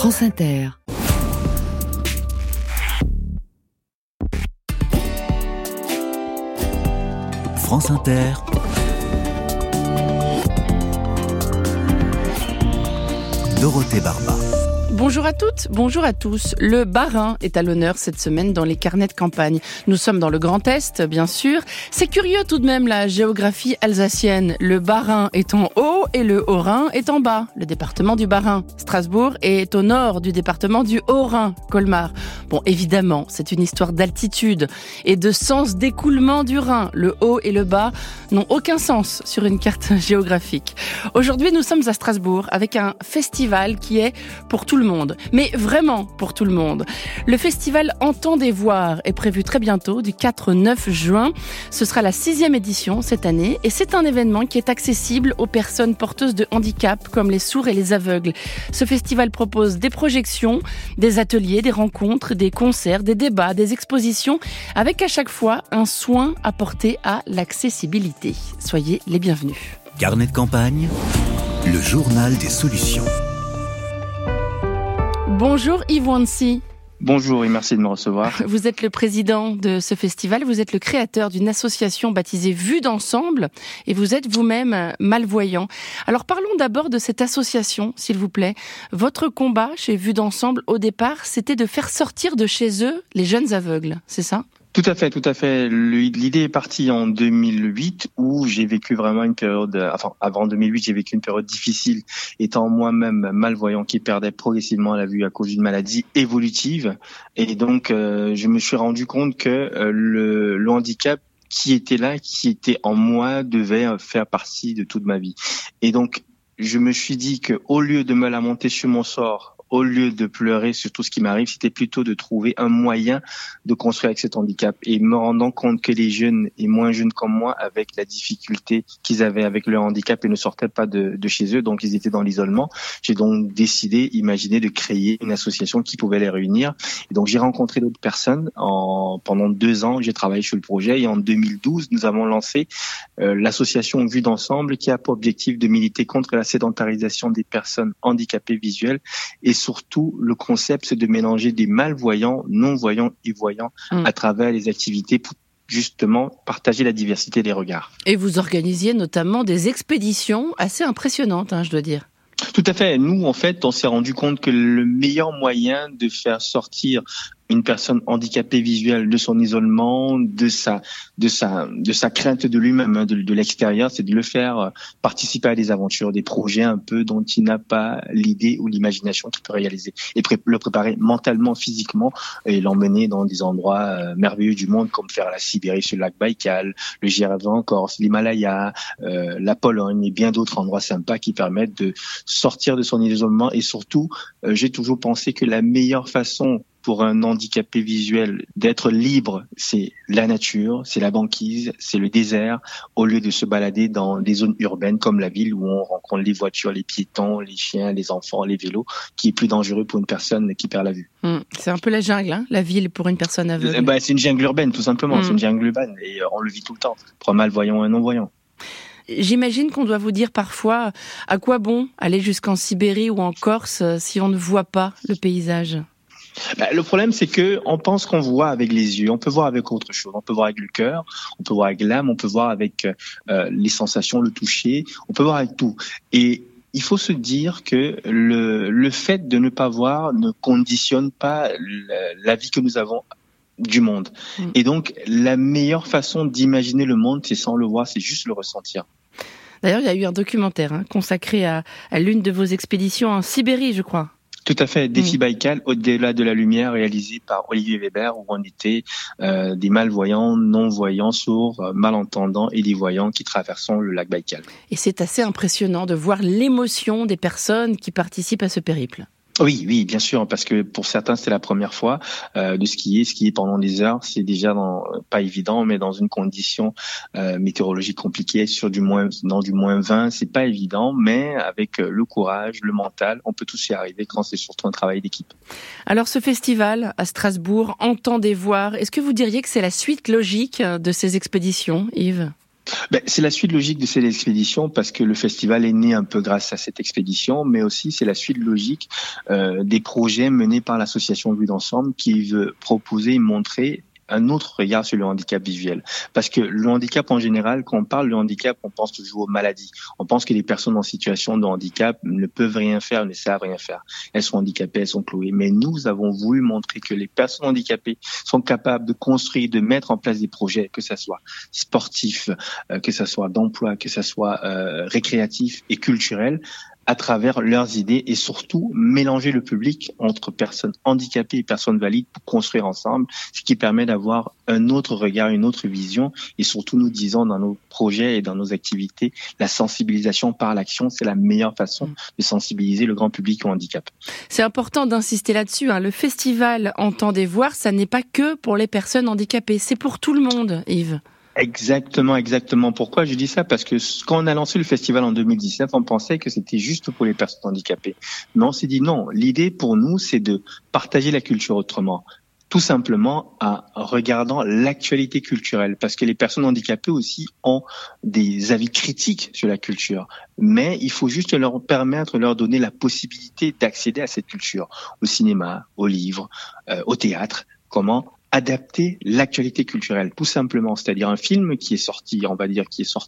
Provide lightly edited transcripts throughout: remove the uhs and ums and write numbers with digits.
France Inter. France Inter. Dorothée Barba. Bonjour à toutes, bonjour à tous. Le Bas-Rhin est à l'honneur cette semaine dans les carnets de campagne. Nous sommes dans le Grand Est, bien sûr. C'est curieux tout de même la géographie alsacienne. Le Bas-Rhin est en haut et le Haut-Rhin est en bas. Le département du Bas-Rhin. Strasbourg est au nord du département du Haut-Rhin, Colmar. Bon, évidemment, c'est une histoire d'altitude et de sens d'écoulement du Rhin. Le haut et le bas n'ont aucun sens sur une carte géographique. Aujourd'hui, nous sommes à Strasbourg avec un festival qui est pour tout le monde, mais vraiment pour tout le monde. Le festival Entendez voir est prévu très bientôt, du 4 au 9 juin. Ce sera la 6e édition cette année et c'est un événement qui est accessible aux personnes porteuses de handicap comme les sourds et les aveugles. Ce festival propose des projections, des ateliers, des rencontres, des concerts, des débats, des expositions, avec à chaque fois un soin apporté à l'accessibilité. Soyez les bienvenus. Carnet de campagne, le journal des solutions. Bonjour Yves Wancy. Bonjour et merci de me recevoir. Vous êtes le président de ce festival, vous êtes le créateur d'une association baptisée Vue d'ensemble et vous êtes vous-même malvoyant. Alors parlons d'abord de cette association, s'il vous plaît. Votre combat chez Vue d'ensemble, au départ, c'était de faire sortir de chez eux les jeunes aveugles, c'est ça ? Tout à fait. L'idée est partie en 2008 où j'ai vécu vraiment une période, avant 2008, j'ai vécu une période difficile étant moi-même malvoyant qui perdait progressivement la vue à cause d'une maladie évolutive. Et donc, je me suis rendu compte que le handicap qui était en moi, devait faire partie de toute ma vie. Et donc, je me suis dit que au lieu de me lamenter sur mon sort, au lieu de pleurer sur tout ce qui m'arrive, c'était plutôt de trouver un moyen de construire avec cet handicap. Et me rendant compte que les jeunes et moins jeunes comme moi, avec la difficulté qu'ils avaient avec leur handicap et ne sortaient pas de chez eux, donc ils étaient dans l'isolement, j'ai donc imaginé de créer une association qui pouvait les réunir. Et donc j'ai rencontré d'autres personnes. Pendant 2 ans, j'ai travaillé sur le projet et en 2012, nous avons lancé l'association Vue d'ensemble qui a pour objectif de militer contre la sédentarisation des personnes handicapées visuelles. Et surtout, le concept, c'est de mélanger des malvoyants, non-voyants et voyants à travers les activités pour justement partager la diversité des regards. Et vous organisiez notamment des expéditions assez impressionnantes, je dois dire. Tout à fait. Nous, en fait, on s'est rendu compte que le meilleur moyen de faire sortir une personne handicapée visuelle de son isolement, de sa crainte de lui-même, de l'extérieur, c'est de le faire participer à des aventures, des projets un peu dont il n'a pas l'idée ou l'imagination qu'il peut réaliser. Et le préparer mentalement, physiquement, et l'emmener dans des endroits merveilleux du monde, comme faire la Sibérie sur le lac Baïkal, le GRV en Corse, l'Himalaya, la Pologne et bien d'autres endroits sympas qui permettent de sortir de son isolement. Et surtout, j'ai toujours pensé que la meilleure façon pour un handicapé visuel d'être libre, c'est la nature, c'est la banquise, c'est le désert, au lieu de se balader dans des zones urbaines comme la ville où on rencontre les voitures, les piétons, les chiens, les enfants, les vélos, qui est plus dangereux pour une personne qui perd la vue. C'est un peu la jungle, la ville pour une personne aveugle. C'est une jungle urbaine, tout simplement. C'est une jungle urbaine et on le vit tout le temps, pour un malvoyant et un non-voyant. J'imagine qu'on doit vous dire parfois à quoi bon aller jusqu'en Sibérie ou en Corse si on ne voit pas le paysage. Le problème, c'est que on pense qu'on voit avec les yeux. On peut voir avec autre chose. On peut voir avec le cœur, on peut voir avec l'âme, on peut voir avec les sensations, le toucher. On peut voir avec tout. Et il faut se dire que le fait de ne pas voir ne conditionne pas la vie que nous avons du monde. Et donc, la meilleure façon d'imaginer le monde, c'est sans le voir, c'est juste le ressentir. D'ailleurs, il y a eu un documentaire consacré à l'une de vos expéditions en Sibérie, je crois. Tout à fait, Défi Baïkal, au-delà de la lumière, réalisé par Olivier Weber, où on était des malvoyants, non-voyants, sourds, malentendants et des voyants qui traversons le lac Baïkal. Et c'est assez impressionnant de voir l'émotion des personnes qui participent à ce périple. Oui, bien sûr, parce que pour certains, c'était la première fois de skier. Skier pendant des heures, c'est déjà pas évident, mais dans une condition météorologique compliquée, dans du moins 20, c'est pas évident, mais avec le courage, le mental, on peut tous y arriver quand c'est surtout un travail d'équipe. Alors ce festival à Strasbourg, Entendez voir, est-ce que vous diriez que c'est la suite logique de ces expéditions, Yves ? C'est la suite logique de cette expédition parce que le festival est né un peu grâce à cette expédition, mais aussi c'est la suite logique des projets menés par l'association Vue d'Ensemble qui veut proposer et montrer un autre regard sur le handicap visuel. Parce que le handicap en général, quand on parle de handicap, on pense toujours aux maladies. On pense que les personnes en situation de handicap ne peuvent rien faire, ne savent rien faire. Elles sont handicapées, elles sont clouées. Mais nous avons voulu montrer que les personnes handicapées sont capables de construire, de mettre en place des projets, que ça soit sportif, que ça soit d'emploi, que ça soit récréatif et culturel, à travers leurs idées et surtout mélanger le public entre personnes handicapées et personnes valides pour construire ensemble, ce qui permet d'avoir un autre regard, une autre vision et surtout nous disons dans nos projets et dans nos activités, la sensibilisation par l'action, c'est la meilleure façon de sensibiliser le grand public au handicap. C'est important d'insister là-dessus, hein. Le festival Entendez voir, ça n'est pas que pour les personnes handicapées, c'est pour tout le monde, Yves. Exactement. Pourquoi je dis ça? Parce que quand on a lancé le festival en 2019, on pensait que c'était juste pour les personnes handicapées. Mais on s'est dit non, l'idée pour nous, c'est de partager la culture autrement. Tout simplement en regardant l'actualité culturelle. Parce que les personnes handicapées aussi ont des avis critiques sur la culture. Mais il faut juste leur permettre, leur donner la possibilité d'accéder à cette culture. Au cinéma, aux livres, au théâtre. Comment adapter l'actualité culturelle, tout simplement. C'est-à-dire un film qui est sorti, on va dire,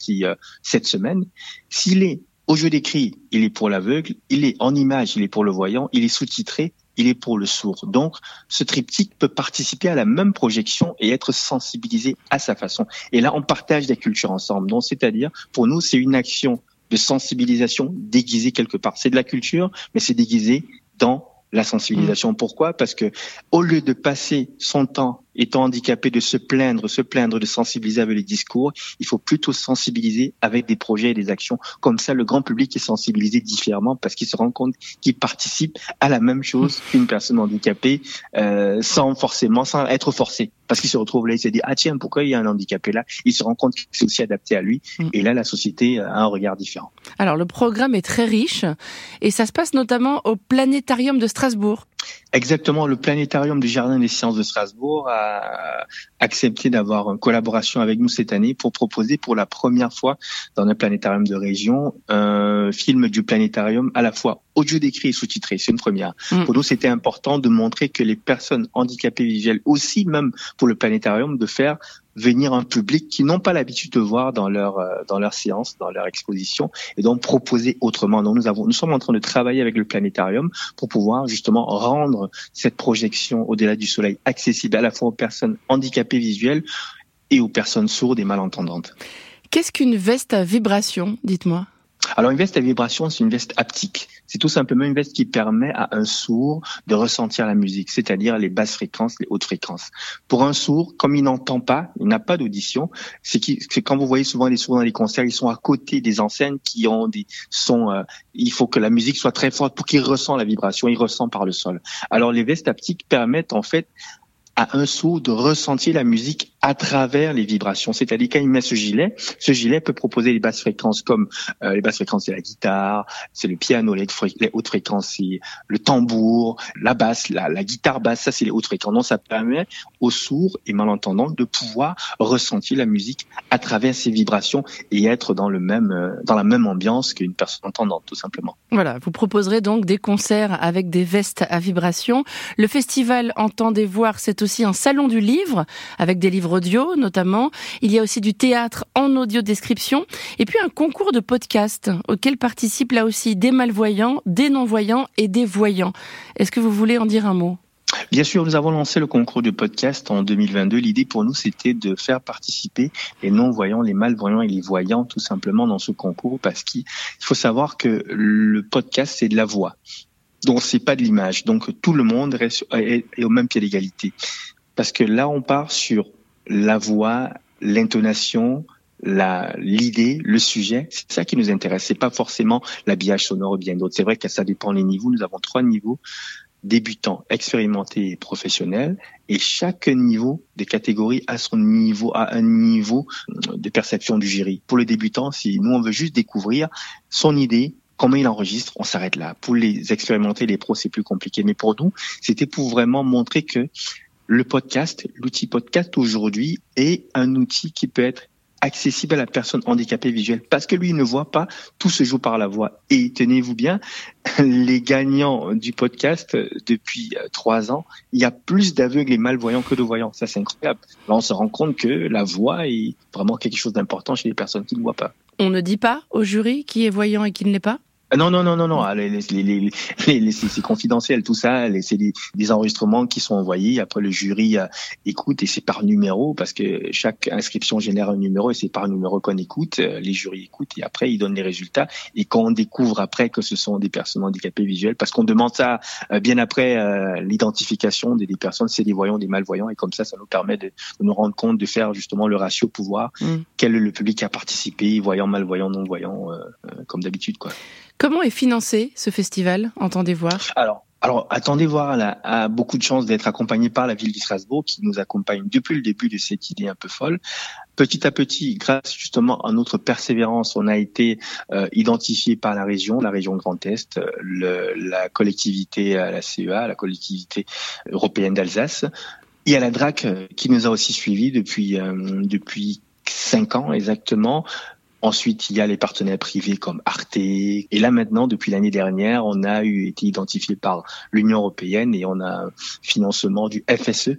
cette semaine, s'il est au jeu d'écrit, il est pour l'aveugle, il est en image, il est pour le voyant, il est sous-titré, il est pour le sourd. Donc, ce triptyque peut participer à la même projection et être sensibilisé à sa façon. Et là, on partage la culture ensemble. Donc, c'est-à-dire, pour nous, c'est une action de sensibilisation déguisée quelque part. C'est de la culture, mais c'est déguisé dans la sensibilisation. Pourquoi? Parce que au lieu de passer son temps étant handicapé de se plaindre, de sensibiliser avec les discours, il faut plutôt sensibiliser avec des projets et des actions. Comme ça, le grand public est sensibilisé différemment parce qu'il se rend compte qu'il participe à la même chose qu'une personne handicapée sans être forcé. Parce qu'il se retrouve là, il se dit ah tiens, pourquoi il y a un handicapé là? Il se rend compte que c'est aussi adapté à lui. Et là, la société a un regard différent. Alors, le programme est très riche et ça se passe notamment au Planétarium de Strasbourg. Exactement, le Planétarium du Jardin des Sciences de Strasbourg a accepté d'avoir une collaboration avec nous cette année pour proposer pour la première fois dans un planétarium de région un film du planétarium à la fois audio décrit et sous-titré. C'est une première. Pour nous, c'était important de montrer que les personnes handicapées visuelles, aussi même pour le planétarium, de faire venir un public qui n'ont pas l'habitude de voir dans leur séance, dans leur exposition, et donc proposer autrement. Donc nous sommes en train de travailler avec le planétarium pour pouvoir justement rendre cette projection au-delà du soleil accessible à la fois aux personnes handicapées visuelles et aux personnes sourdes et malentendantes. Qu'est-ce qu'une veste à vibration, dites-moi? Alors une veste à vibration, c'est une veste haptique. C'est tout simplement une veste qui permet à un sourd de ressentir la musique, c'est-à-dire les basses fréquences, les hautes fréquences. Pour un sourd, comme il n'entend pas, il n'a pas d'audition, c'est quand vous voyez souvent les sourds dans les concerts, ils sont à côté des enseignes qui ont des sons, il faut que la musique soit très forte pour qu'il ressent la vibration, il ressent par le sol. Alors les vestes haptiques permettent en fait à un sourd de ressentir la musique à travers les vibrations. C'est-à-dire quand il met ce gilet peut proposer les basses fréquences comme les basses fréquences, c'est la guitare, c'est le piano, les hautes fréquences, c'est le tambour, la basse, la guitare basse, ça c'est les hautes fréquences. Donc ça permet aux sourds et malentendants de pouvoir ressentir la musique à travers ces vibrations et être dans la même ambiance qu'une personne entendante, tout simplement. Voilà, vous proposerez donc des concerts avec des vestes à vibration. Le festival Entendez voir, c'est aussi un salon du livre avec des livres audio notamment. Il y a aussi du théâtre en audio description et puis un concours de podcast auquel participent là aussi des malvoyants, des non-voyants et des voyants. Est-ce que vous voulez en dire un mot? Bien sûr, nous avons lancé le concours de podcast en 2022. L'idée pour nous, c'était de faire participer les non-voyants, les malvoyants et les voyants tout simplement dans ce concours parce qu'il faut savoir que le podcast, c'est de la voix. Donc, c'est pas de l'image. Donc, tout le monde est au même pied d'égalité. Parce que là, on part sur la voix, l'intonation, l'idée, le sujet. C'est ça qui nous intéresse. C'est pas forcément l'habillage sonore ou bien d'autres. C'est vrai que ça dépend des niveaux. Nous avons 3 niveaux: débutant, expérimenté et professionnel. Et chaque niveau des catégories a un niveau de perception du jury. Pour le débutant, si nous, on veut juste découvrir son idée, comment il enregistre, on s'arrête là. Pour les expérimentés, les pros, c'est plus compliqué. Mais pour nous, c'était pour vraiment montrer que le podcast, l'outil podcast aujourd'hui est un outil qui peut être accessible à la personne handicapée visuelle, parce que lui il ne voit pas, tout se joue par la voix. Et tenez-vous bien, les gagnants du podcast depuis 3 ans, il y a plus d'aveugles et malvoyants que de voyants. Ça, c'est incroyable. Là, on se rend compte que la voix est vraiment quelque chose d'important chez les personnes qui ne voient pas. On ne dit pas au jury qui est voyant et qui ne l'est pas ? Non. C'est confidentiel, tout ça. C'est des enregistrements qui sont envoyés. Après, le jury écoute et c'est par numéro parce que chaque inscription génère un numéro et c'est par numéro qu'on écoute. Les jurys écoutent et après, ils donnent les résultats. Et quand on découvre après que ce sont des personnes handicapées visuelles, parce qu'on demande ça bien après l'identification des personnes, c'est des voyants, des malvoyants. Et comme ça nous permet de nous rendre compte de faire justement le ratio pouvoir. Quel est le public qui a participé, voyant, malvoyant, non-voyant, comme d'habitude, quoi. Comment est financé ce festival, Entendez voir ? Alors, Attendez voir a beaucoup de chance d'être accompagné par la ville de Strasbourg qui nous accompagne depuis le début de cette idée un peu folle. Petit à petit, grâce justement à notre persévérance, on a été identifié par la région Grand Est, la collectivité, la CEA, la collectivité européenne d'Alsace. Il y a la DRAC qui nous a aussi suivis depuis 5 ans exactement. Ensuite, il y a les partenaires privés comme Arte. Et là, maintenant, depuis l'année dernière, on a été identifié par l'Union européenne et on a un financement du FSE+,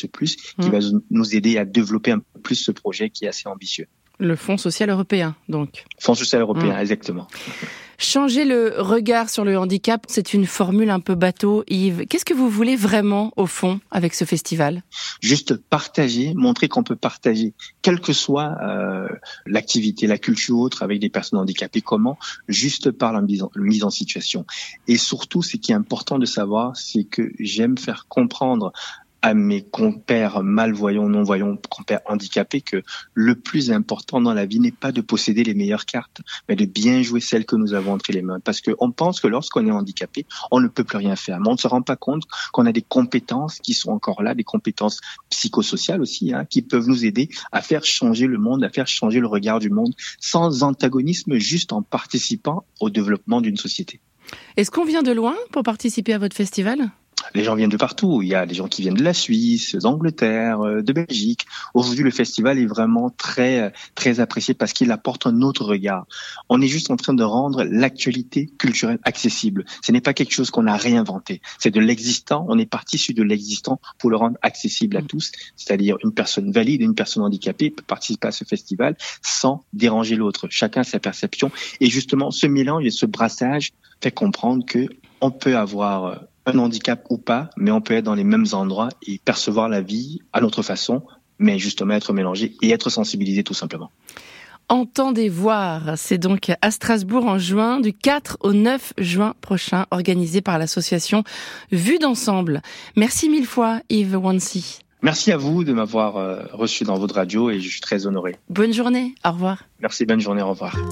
qui va nous aider à développer un peu plus ce projet qui est assez ambitieux. Le Fonds social européen, donc. Fonds social européen, exactement. Changer le regard sur le handicap, c'est une formule un peu bateau. Yves, qu'est-ce que vous voulez vraiment, au fond, avec ce festival ? Juste partager, montrer qu'on peut partager, quelle que soit l'activité, la culture ou autre, avec des personnes handicapées. Comment ? Juste par la mise en situation. Et surtout, ce qui est important de savoir, c'est que j'aime faire comprendre à mes compères malvoyants, non-voyants, compères handicapés, que le plus important dans la vie n'est pas de posséder les meilleures cartes, mais de bien jouer celles que nous avons entre les mains. Parce qu'on pense que lorsqu'on est handicapé, on ne peut plus rien faire. Mais on ne se rend pas compte qu'on a des compétences qui sont encore là, des compétences psychosociales aussi, qui peuvent nous aider à faire changer le monde, à faire changer le regard du monde, sans antagonisme, juste en participant au développement d'une société. Est-ce qu'on vient de loin pour participer à votre festival ? Les gens viennent de partout. Il y a des gens qui viennent de la Suisse, d'Angleterre, de Belgique. Aujourd'hui, le festival est vraiment très, très apprécié parce qu'il apporte un autre regard. On est juste en train de rendre l'actualité culturelle accessible. Ce n'est pas quelque chose qu'on a réinventé. C'est de l'existant. On est parti sur de l'existant pour le rendre accessible à tous. C'est-à-dire une personne valide, une personne handicapée peut participer à ce festival sans déranger l'autre. Chacun a sa perception. Et justement, ce mélange et ce brassage fait comprendre que on peut avoir un handicap ou pas, mais on peut être dans les mêmes endroits et percevoir la vie à notre façon, mais justement être mélangé et être sensibilisé tout simplement. Entendez voir, c'est donc à Strasbourg en juin, du 4 au 9 juin prochain, organisé par l'association Vue d'Ensemble. Merci 1000 fois Yves Wancy. Merci à vous de m'avoir reçu dans votre radio et je suis très honoré. Bonne journée, au revoir. Merci, bonne journée, au revoir.